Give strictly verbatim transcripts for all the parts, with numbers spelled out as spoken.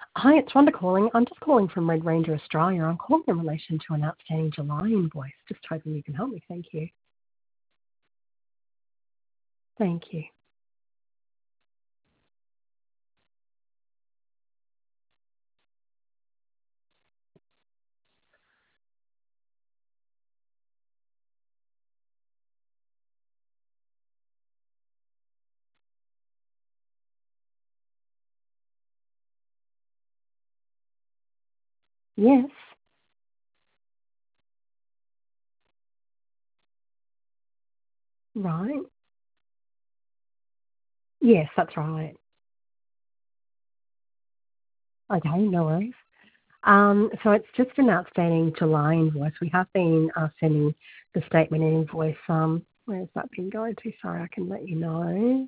Hi, it's Rhonda calling. I'm just calling from Red Ranger Australia. I'm calling in relation to an outstanding July invoice. Just hoping you can help me. Thank you. Thank you. Yes. Right. Yes, that's right. Okay, no worries. Um, so it's just an outstanding July invoice. We have been uh, sending the statement and invoice. Um, where's that been going to? Sorry, I can let you know.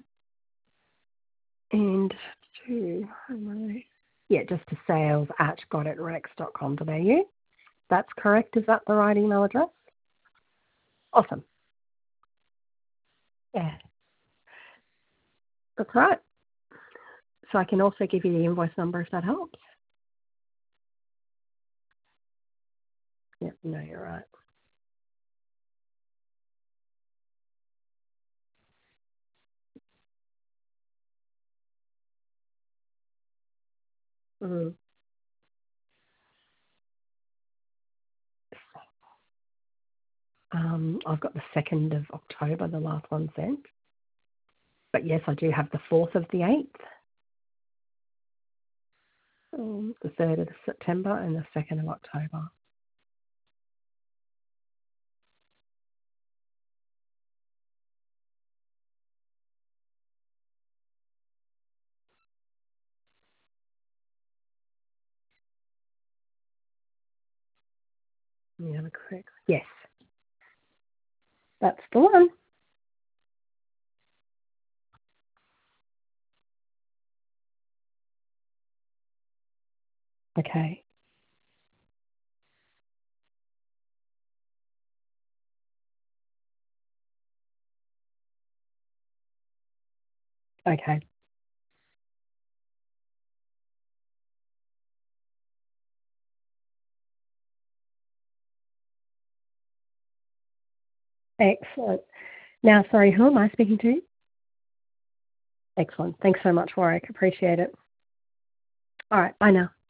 And to, I don't know. Yeah, just to sales at gotitrex dot com dot a u. That's correct. Is that the right email address? Awesome. Yeah, that's right. So I can also give you the invoice number if that helps. Yep, no, you're right. Mm. Um, I've got the second of October, the last one sent. But yes, I do have the fourth of the eighth, um, the third of September, and the second of October. Yeah, correct. Yes, that's the one. Okay. Okay. Excellent. Now, sorry, who am I speaking to? Excellent. Thanks so much, Warwick. Appreciate it. All right. Bye now.